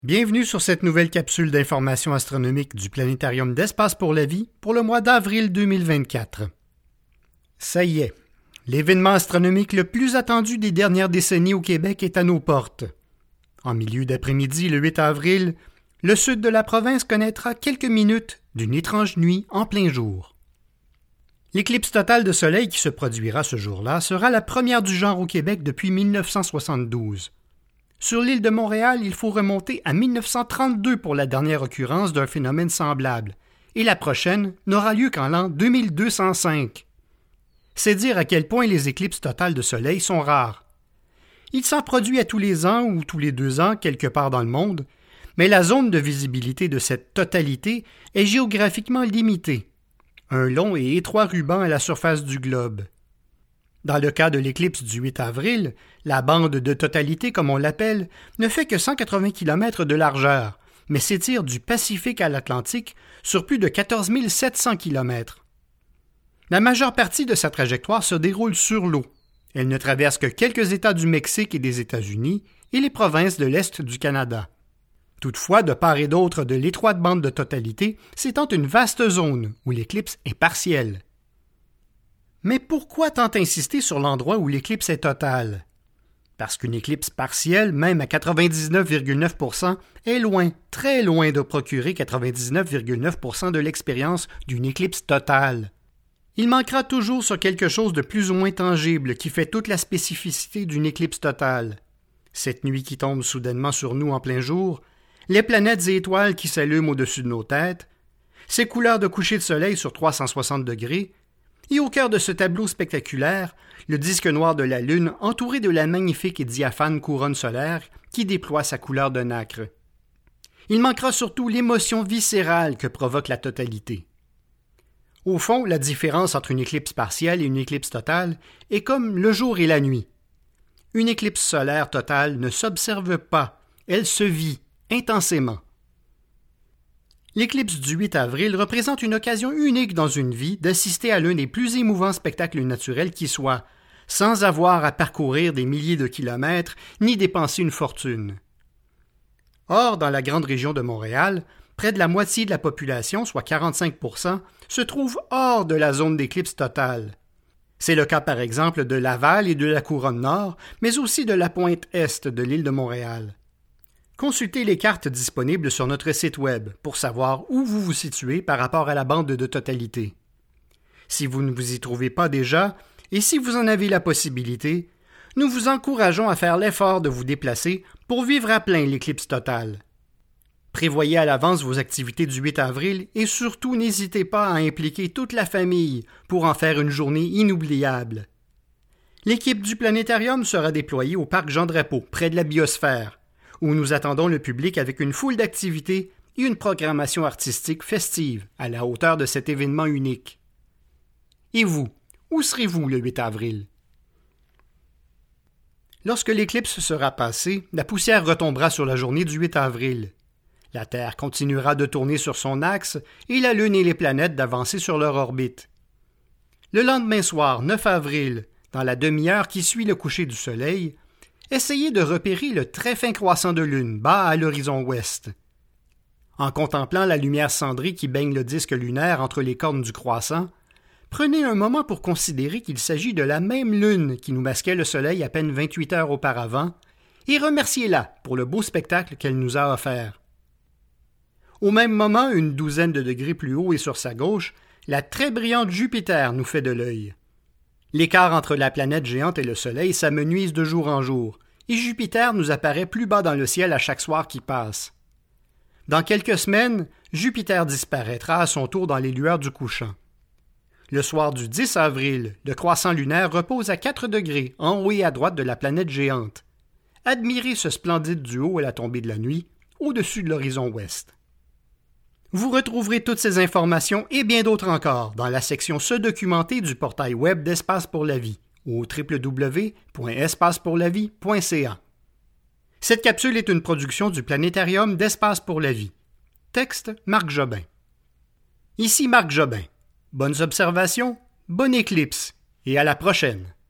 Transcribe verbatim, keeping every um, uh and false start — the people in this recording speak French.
Bienvenue sur cette nouvelle capsule d'information astronomique du Planétarium d'Espace pour la Vie pour le mois d'avril deux mille vingt-quatre. Ça y est, l'événement astronomique le plus attendu des dernières décennies au Québec est à nos portes. En milieu d'après-midi, le huit avril, le sud de la province connaîtra quelques minutes d'une étrange nuit en plein jour. L'éclipse totale de soleil qui se produira ce jour-là sera la première du genre au Québec depuis mille neuf cent soixante-douze. Sur l'île de Montréal, il faut remonter à mille neuf cent trente-deux pour la dernière occurrence d'un phénomène semblable, et la prochaine n'aura lieu qu'en l'an deux mille deux cent cinq. C'est dire à quel point les éclipses totales de soleil sont rares. Il s'en produit à tous les ans ou tous les deux ans quelque part dans le monde, mais la zone de visibilité de cette totalité est géographiquement limitée, un long et étroit ruban à la surface du globe. Dans le cas de l'éclipse du huit avril, la bande de totalité, comme on l'appelle, ne fait que cent quatre-vingts kilomètres de largeur, mais s'étire du Pacifique à l'Atlantique sur plus de quatorze mille sept cents kilomètres. La majeure partie de sa trajectoire se déroule sur l'eau. Elle ne traverse que quelques États du Mexique et des États-Unis et les provinces de l'Est du Canada. Toutefois, de part et d'autre de l'étroite bande de totalité s'étend une vaste zone où l'éclipse est partielle. Mais pourquoi tant insister sur l'endroit où l'éclipse est totale? Parce qu'une éclipse partielle, même à quatre-vingt-dix-neuf virgule neuf pour cent, est loin, très loin de procurer quatre-vingt-dix-neuf virgule neuf pour cent de l'expérience d'une éclipse totale. Il manquera toujours sur quelque chose de plus ou moins tangible qui fait toute la spécificité d'une éclipse totale. Cette nuit qui tombe soudainement sur nous en plein jour, les planètes et étoiles qui s'allument au-dessus de nos têtes, ces couleurs de coucher de soleil sur trois cent soixante degrés, et au cœur de ce tableau spectaculaire, le disque noir de la Lune entouré de la magnifique et diaphane couronne solaire qui déploie sa couleur de nacre. Il manquera surtout l'émotion viscérale que provoque la totalité. Au fond, la différence entre une éclipse partielle et une éclipse totale est comme le jour et la nuit. Une éclipse solaire totale ne s'observe pas, elle se vit intensément. L'éclipse du huit avril représente une occasion unique dans une vie d'assister à l'un des plus émouvants spectacles naturels qui soit, sans avoir à parcourir des milliers de kilomètres ni dépenser une fortune. Or, dans la grande région de Montréal, près de la moitié de la population, soit quarante-cinq pour cent, se trouve hors de la zone d'éclipse totale. C'est le cas par exemple de Laval et de la Couronne Nord, mais aussi de la pointe Est de l'île de Montréal. Consultez les cartes disponibles sur notre site web pour savoir où vous vous situez par rapport à la bande de totalité. Si vous ne vous y trouvez pas déjà, et si vous en avez la possibilité, nous vous encourageons à faire l'effort de vous déplacer pour vivre à plein l'éclipse totale. Prévoyez à l'avance vos activités du huit avril et surtout n'hésitez pas à impliquer toute la famille pour en faire une journée inoubliable. L'équipe du Planétarium sera déployée au parc Jean-Drapeau, près de la biosphère, où nous attendons le public avec une foule d'activités et une programmation artistique festive à la hauteur de cet événement unique. Et vous, où serez-vous le huit avril? Lorsque l'éclipse sera passée, la poussière retombera sur la journée du huit avril. La Terre continuera de tourner sur son axe et la Lune et les planètes d'avancer sur leur orbite. Le lendemain soir, neuf avril, dans la demi-heure qui suit le coucher du Soleil, essayez de repérer le très fin croissant de lune bas à l'horizon ouest. En contemplant la lumière cendrée qui baigne le disque lunaire entre les cornes du croissant, prenez un moment pour considérer qu'il s'agit de la même lune qui nous masquait le soleil à peine vingt-huit heures auparavant et remerciez-la pour le beau spectacle qu'elle nous a offert. Au même moment, une douzaine de degrés plus haut et sur sa gauche, la très brillante Jupiter nous fait de l'œil. L'écart entre la planète géante et le Soleil s'amenuise de jour en jour, et Jupiter nous apparaît plus bas dans le ciel à chaque soir qui passe. Dans quelques semaines, Jupiter disparaîtra à son tour dans les lueurs du couchant. Le soir du dix avril, le croissant lunaire repose à quatre degrés en haut et à droite de la planète géante. Admirez ce splendide duo à la tombée de la nuit, au-dessus de l'horizon ouest. Vous retrouverez toutes ces informations et bien d'autres encore dans la section Se documenter du portail web d'Espace pour la Vie au w w w point espace pour la vie point c a. Cette capsule est une production du Planétarium d'Espace pour la Vie. Texte Marc Jobin. Ici Marc Jobin. Bonnes observations, bonne éclipse et à la prochaine.